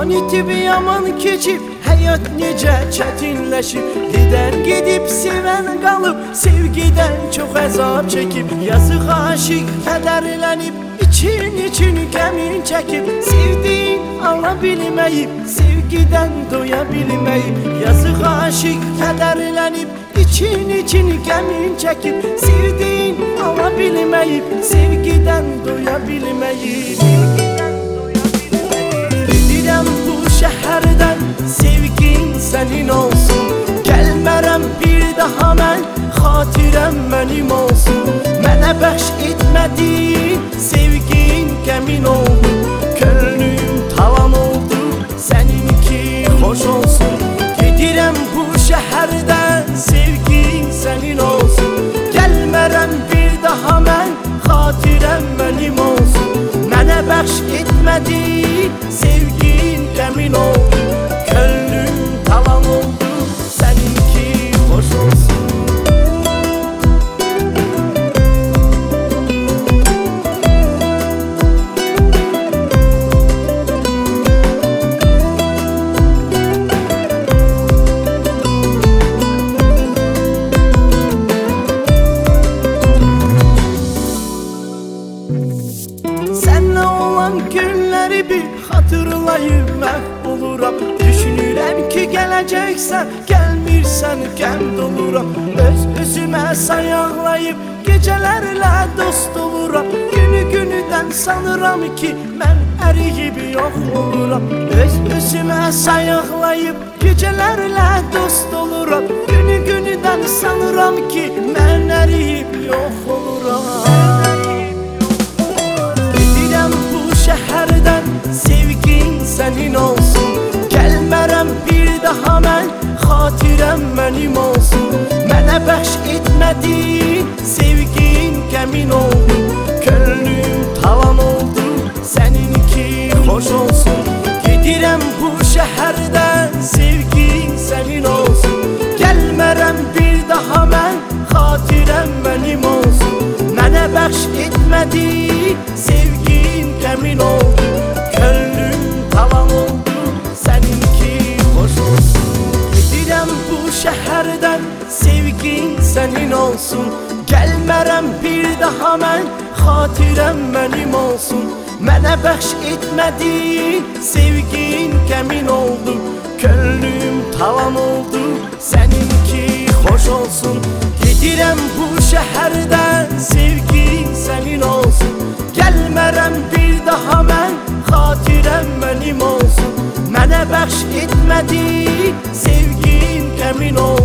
Zaman itib yaman keçib, həyat necə çətinləşib. Gedər gedib, sevən qalıb, sevgidən çox əzab çəkib. Yazıq aşiq kədərlənib, için qəmin çəkib. Sevdiyin ala bilməyib, sevgidən doya bilməyib. Yazıq aşiq kədərlənib, için qəmin çəkib. Sevdiyin ala bilməyib, sevgidən doya bilməyib. Gedirəm bu şəhərdən, sevgin sənin olsun. Gəlmərəm bir daha mən, xatirəm mənim olsun. Mənə bəxş etmədiyin sevgin qəmin oldu. Könlüm talan oldu, səninki xoş olsun. Gedirəm bu şəhərdən, sevgin sənin olsun. Gəlmərəm bir daha mən, xatirəm mənim olsun. Mənə bəxş etmədiyin sevgin qəmin oldu. Könlüm talan oldu, səninki xoş olsun. Sənlə olan günləri bir xatırlayıb məhv oluram. Düşünürəm ki gələcəksən, gəlmirsən qəm doluram. Öz-özümə sayaqlayıb gecələrlə dost oluram. Günü-günüdən sanıram ki mən əriyib yox oluram. Öz-özümə sayaqlayıb gecələrlə dost oluram. Günü-günüdən sanıram ki mən əriyib yox oluram. Şəhərdən sevgin sənin olsun. Gəlmərəm bir daha mən, xatirəm mənim olsun. Mənə bəxş etmədiyin sevgin qəmin oldu. Könlüm talan oldu, səninki xoş olsun. Gedirəm bu şəhərdən, sevgin sənin olsun. Gəlmərəm bir daha mən, xatirəm mənim olsun. Mənə bəxş etmədiyin sevgin qəmin oldu. Könlüm talan oldu, səninki xoş olsun. Gedirəm bu şəhərdən, sevgin sənin olsun. Gəlmərəm bir daha mən, xatirəm mənim olsun. Mənə bəxş etmədiyin sevgin qəmin oldu. Könlüm talan oldu, səninki xoş olsun. Gedirəm bu şəhərdən, sevgin sənin olsun. Gəlmərəm bir daha mən, xatirəm mənim olsun. Mənə bəxş etmədiyin sevgin qəmin oldu.